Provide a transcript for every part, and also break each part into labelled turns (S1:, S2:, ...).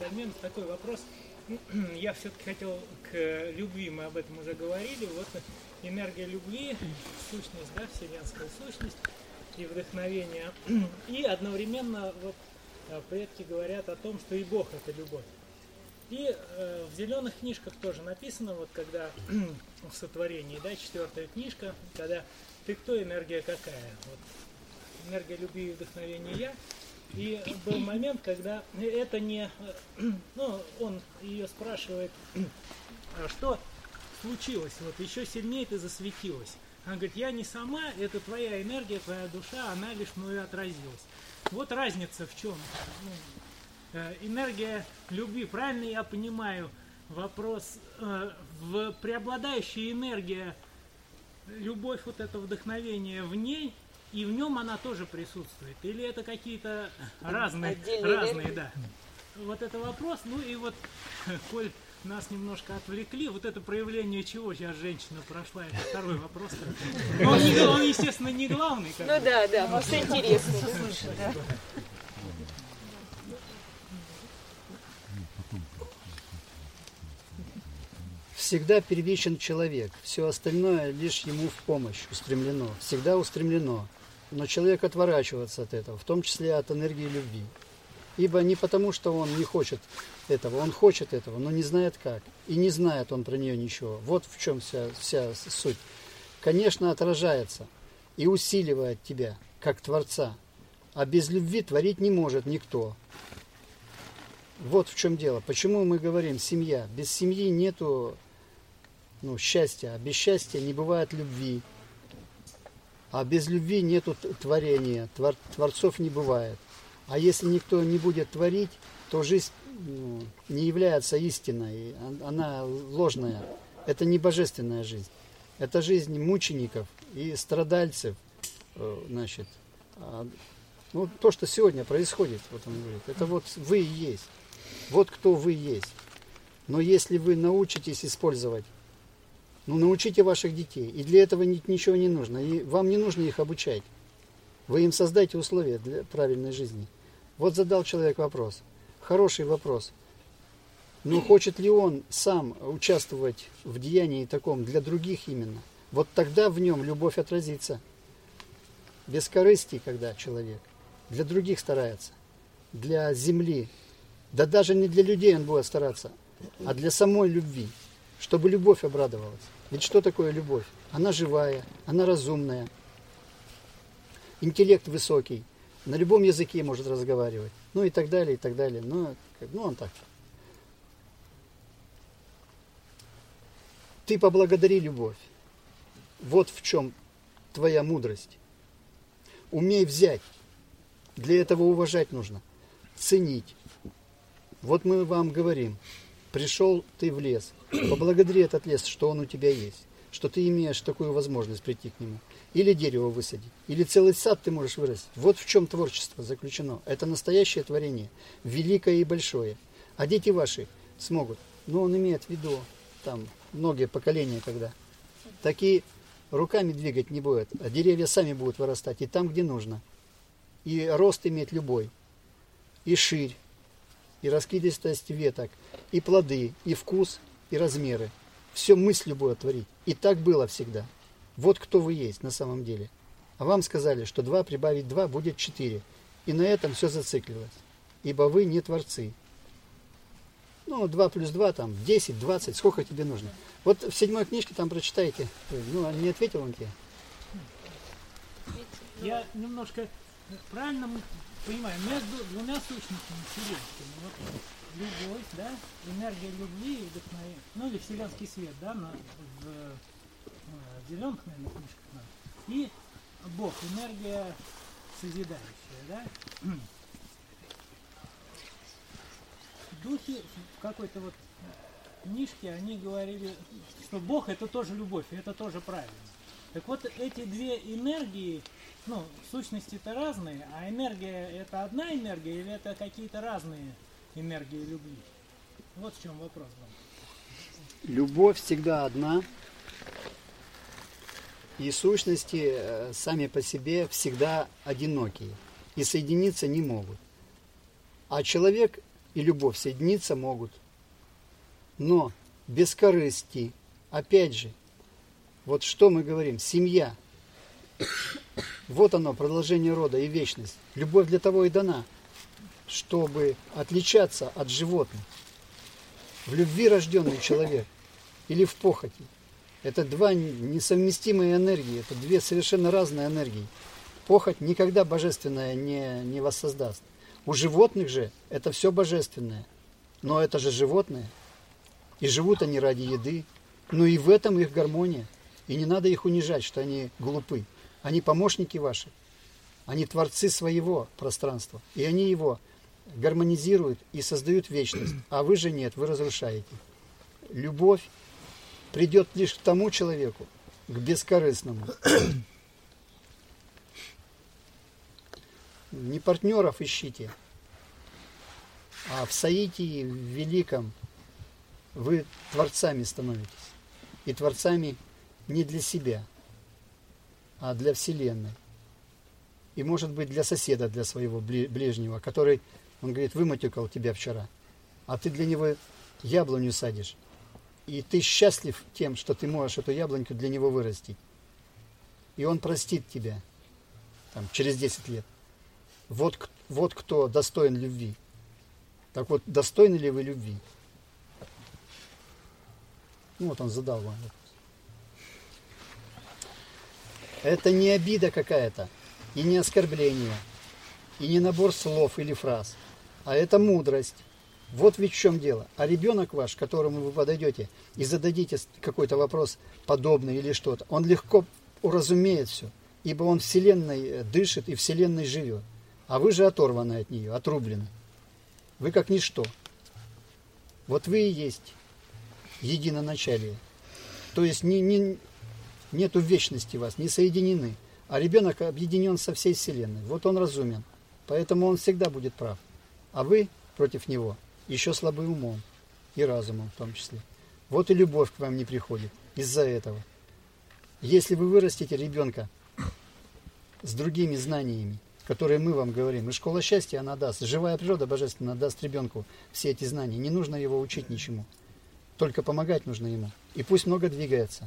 S1: Альменов, такой вопрос. Я все-таки хотел к любви, мы об этом уже говорили. Вот энергия любви, сущность, да, вселенская сущность и вдохновение. И одновременно вот предки говорят о том, что и Бог – это любовь. И в зеленых книжках тоже написано, вот когда в сотворении, да, 4-я книжка, когда ты кто, энергия какая? Вот, энергия любви и вдохновения я. И был момент, когда это не... Ну, он ее спрашивает, что случилось? Вот еще сильнее ты засветилась. Она говорит, я не сама, это твоя энергия, твоя душа, она лишь мною отразилась. Вот разница в чем? Энергия любви, правильно я понимаю вопрос, в преобладающая энергия, любовь, вот это вдохновение в ней, и в нем она тоже присутствует? Или это какие-то разные, да. Вот это вопрос, ну и вот, коль нас немножко отвлекли, вот это проявление чего сейчас женщина прошла, это второй вопрос. Но он, естественно, не главный.
S2: Ну да, просто интересно слушать, да.
S3: Всегда первичен человек, все остальное лишь ему в помощь устремлено, всегда устремлено. Но человек отворачивается от этого, в том числе от энергии любви. Ибо не потому, что он не хочет этого, он хочет этого, но не знает как. И не знает он про нее ничего. Вот в чем вся суть. Конечно, отражается и усиливает тебя, как Творца. А без любви творить не может никто. Вот в чем дело. Почему мы говорим семья? Без семьи нету счастья, а без счастья не бывает любви. А без любви нету творения, творцов не бывает. А если никто не будет творить, то жизнь не является истинной, она ложная. Это не божественная жизнь. Это жизнь мучеников и страдальцев. Значит, то, что сегодня происходит, вот он говорит, это вот вы и есть. Вот кто вы есть. Но если вы научитесь использовать, научите ваших детей. И для этого ничего не нужно. И вам не нужно их обучать. Вы им создайте условия для правильной жизни. Вот задал человек вопрос. Хороший вопрос. Но хочет ли он сам участвовать в деянии таком для других именно? Вот тогда в нем любовь отразится. Без корысти, когда человек для других старается, для земли, да даже не для людей он будет стараться, а для самой любви, чтобы любовь обрадовалась. Ведь что такое любовь? Она живая, она разумная, интеллект высокий, на любом языке может разговаривать, и так далее, и так далее. Он так. Ты поблагодари любовь. Вот в чем твоя мудрость. Умей взять. Для этого уважать нужно. Ценить. Вот мы вам говорим. Пришел ты в лес. Поблагодари этот лес, что он у тебя есть. Что ты имеешь такую возможность прийти к нему. Или дерево высадить. Или целый сад ты можешь вырастить. Вот в чем творчество заключено. Это настоящее творение. Великое и большое. А дети ваши смогут. Но он имеет в виду там многие поколения, когда такие руками двигать не будут, а деревья сами будут вырастать и там, где нужно. И рост иметь любой. И ширь. И раскидистость веток, и плоды, и вкус, и размеры. Все мыслью будет творить. И так было всегда. Вот кто вы есть на самом деле. А вам сказали, что 2 прибавить 2 будет 4. И на этом все зациклилось. Ибо вы не творцы. 2 плюс 2, 10, 20, сколько тебе нужно. Вот в 7-й книжке там прочитайте. Не ответил он тебе.
S1: Я немножко правильно понимаю, между двумя сущностями вселенскими, вот любовь, да, энергия любви и вдохновение, или вселенский свет, да, в зеленых, наверное, книжках, и Бог, энергия созидающая, да. Духи в какой-то вот книжке, они говорили, что Бог это тоже любовь, и это тоже правильно. Так вот, эти две энергии, сущности-то разные, а энергия это одна энергия или это какие-то разные энергии любви? Вот в чем вопрос был.
S3: Любовь всегда одна, и сущности сами по себе всегда одинокие, и соединиться не могут. А человек и любовь соединиться могут. Но без корысти, опять же, вот что мы говорим, семья. Вот оно, продолжение рода и вечность. Любовь для того и дана, чтобы отличаться от животных. В любви рожденный человек или в похоти. Это два несовместимые энергии, это две совершенно разные энергии. Похоть никогда божественное не воссоздаст. У животных же это все божественное. Но это же животные. И живут они ради еды. Но и в этом их гармония. И не надо их унижать, что они глупы. Они помощники ваши. Они творцы своего пространства. И они его гармонизируют и создают вечность. А вы же нет, вы разрушаете. Любовь придет лишь к тому человеку, к бескорыстному. Не партнеров ищите, а в соитии великом вы творцами становитесь. И творцами не для себя, а для Вселенной. И, может быть, для соседа, для своего ближнего, который, он говорит, выматюкал тебя вчера, а ты для него яблоню садишь. И ты счастлив тем, что ты можешь эту яблоньку для него вырастить. И он простит тебя там, через 10 лет. Вот кто достоин любви. Так вот, достойны ли вы любви? Ну вот он задал вам вопрос. Это не обида какая-то, и не оскорбление, и не набор слов или фраз, а это мудрость. Вот ведь в чем дело. А ребенок ваш, к которому вы подойдете и зададите какой-то вопрос подобный или что-то, он легко уразумеет все, ибо он Вселенной дышит и Вселенной живет. А вы же оторваны от нее, отрублены. Вы как ничто. Вот вы и есть единоначалие. То есть нету вечности вас, не соединены. А ребенок объединен со всей Вселенной. Вот он разумен. Поэтому он всегда будет прав. А вы против него еще слабы умом и разумом в том числе. Вот и любовь к вам не приходит из-за этого. Если вы вырастите ребенка с другими знаниями, которые мы вам говорим, и школа счастья она даст, живая природа божественная даст ребенку все эти знания. Не нужно его учить ничему. Только помогать нужно ему. И пусть много двигается.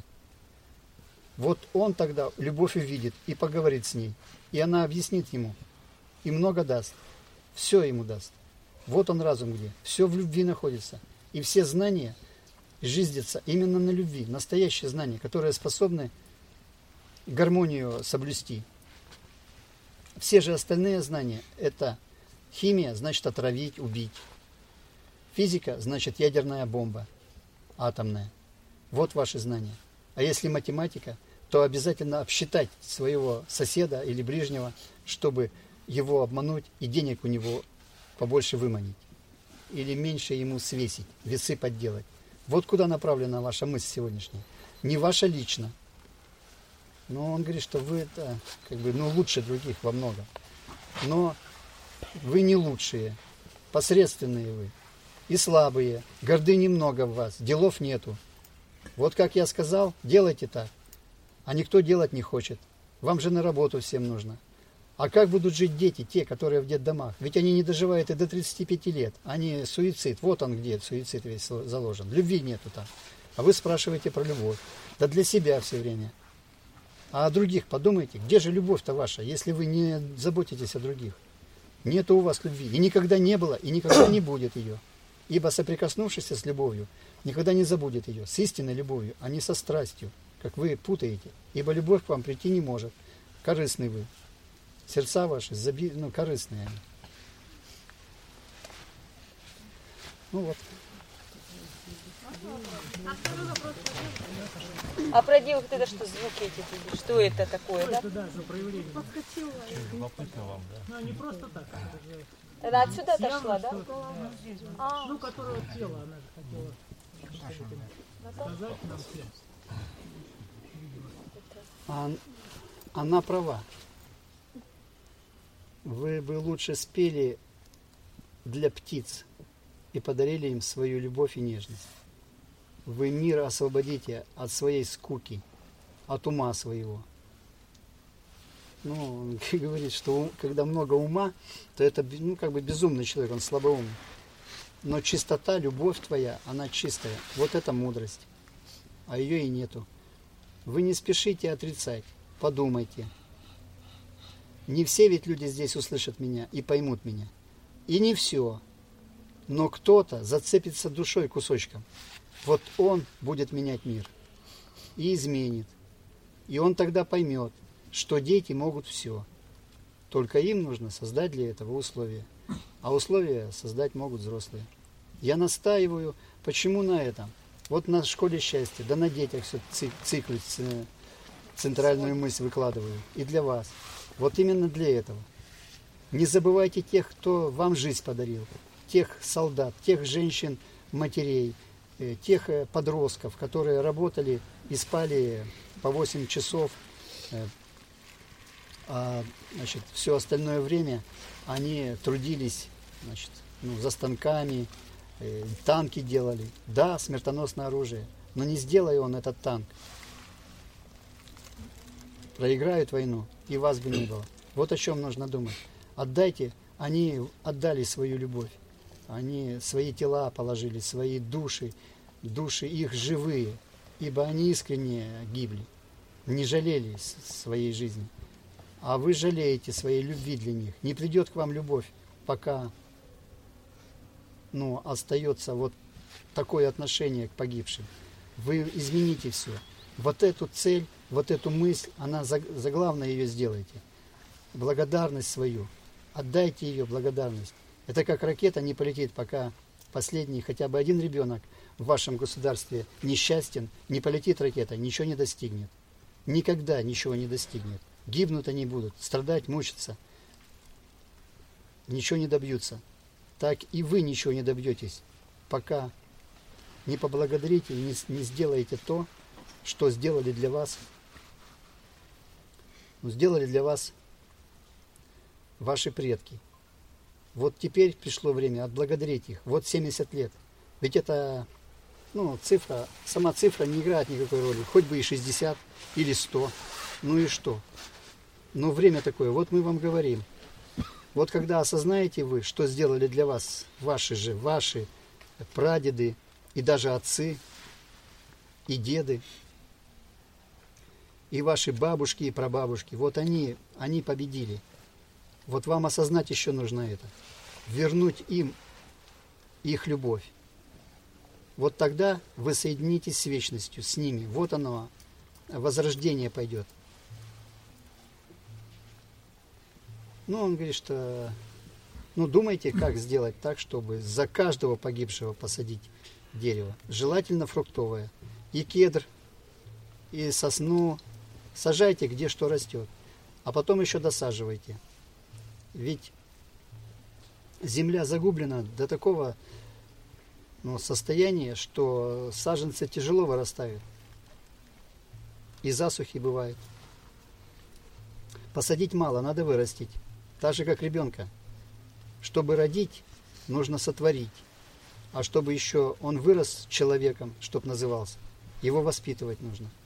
S3: Вот он тогда любовь увидит и поговорит с ней. И она объяснит ему. И много даст. Все ему даст. Вот он разум где. Все в любви находится. И все знания жиздятся именно на любви. Настоящие знания, которые способны гармонию соблюсти. Все же остальные знания – это химия, значит отравить, убить. Физика, значит ядерная бомба, атомная. Вот ваши знания. А если математика, то обязательно обсчитать своего соседа или ближнего, чтобы его обмануть и денег у него побольше выманить. Или меньше ему свесить, весы подделать. Вот куда направлена ваша мысль сегодняшняя. Не ваша лично. Но он говорит, что вы это, лучше других во многом. Но вы не лучшие, посредственные вы. И слабые, гордыни много в вас, делов нету. Вот как я сказал, делайте так. А никто делать не хочет. Вам же на работу всем нужно. А как будут жить дети, те, которые в детдомах? Ведь они не доживают и до 35 лет. Они суицид. Вот он где, суицид весь заложен. Любви нету там. А вы спрашиваете про любовь. Да для себя все время. А о других подумайте, где же любовь-то ваша, если вы не заботитесь о других? Нету у вас любви. И никогда не было, и никогда не будет ее. Ибо соприкоснувшись с любовью, никогда не забудет ее. С истинной любовью, а не со страстью, как вы путаете. Ибо любовь к вам прийти не может. Корыстны вы. Сердца ваши корыстные они. Ну вот.
S2: А про девок это что, звуки эти? Что это такое, да?
S1: Это да, за проявление.
S4: Подскочила.
S5: Любопытно вам, да?
S1: Ну, не просто так.
S2: Она отсюда
S1: Явно,
S2: отошла, да?
S1: что,
S2: А,
S1: ну, которого тело, она же хотела сказать нам всем.
S3: Она права. Вы бы лучше спели для птиц и подарили им свою любовь и нежность. Вы мир освободите от своей скуки, от ума своего. Ну, он говорит, что когда много ума, то это безумный человек, он слабоумный. Но чистота, любовь твоя, она чистая. Вот это мудрость. А ее и нету. Вы не спешите отрицать. Подумайте. Не все ведь люди здесь услышат меня и поймут меня. И не все. Но кто-то зацепится душой кусочком. Вот он будет менять мир. И изменит. И он тогда поймет, что дети могут все. Только им нужно создать для этого условия. А условия создать могут взрослые. Я настаиваю. Почему на этом? Вот на школе счастья, да на детях все циклы, центральную мысль выкладываю. И для вас. Вот именно для этого. Не забывайте тех, кто вам жизнь подарил. Тех солдат, тех женщин, матерей, тех подростков, которые работали и спали по 8 часов, а значит, все остальное время они трудились, значит, за станками, танки делали. Да, смертоносное оружие, но не сделай он этот танк. Проиграют войну, и вас бы не было. Вот о чем нужно думать. Отдайте, они отдали свою любовь. Они свои тела положили, свои души их живые, ибо они искренне гибли, не жалели своей жизни. А вы жалеете своей любви для них. Не придет к вам любовь, пока остается вот такое отношение к погибшим. Вы измените все. Вот эту цель, вот эту мысль, она заглавно ее сделайте. Благодарность свою. Отдайте ее благодарность. Это как ракета не полетит, пока последний, хотя бы один ребенок в вашем государстве несчастен, не полетит ракета, ничего не достигнет. Никогда ничего не достигнет. Гибнут они будут, страдать, мучиться. Ничего не добьются. Так и вы ничего не добьетесь, пока не поблагодарите и не сделаете то, что сделали для вас. Сделали для вас ваши предки. Вот теперь пришло время отблагодарить их. Вот 70 лет. Ведь это, цифра, сама цифра не играет никакой роли. Хоть бы и 60 или 100. Ну и что? Но время такое. Вот мы вам говорим. Вот когда осознаете вы, что сделали для вас ваши прадеды и даже отцы и деды, и ваши бабушки и прабабушки, вот они победили. Вот вам осознать еще нужно это. Вернуть им их любовь. Вот тогда вы соединитесь с вечностью, с ними. Вот оно, возрождение пойдет. Он говорит, что думайте, как сделать так, чтобы за каждого погибшего посадить дерево. Желательно фруктовое. И кедр, и сосну. Сажайте, где что растет. А потом еще досаживайте. Ведь земля загублена до такого состояния, что саженцы тяжело вырастают. И засухи бывают. Посадить мало, надо вырастить. Так же, как ребенка. Чтобы родить, нужно сотворить. А чтобы еще он вырос человеком, чтоб назывался, его воспитывать нужно.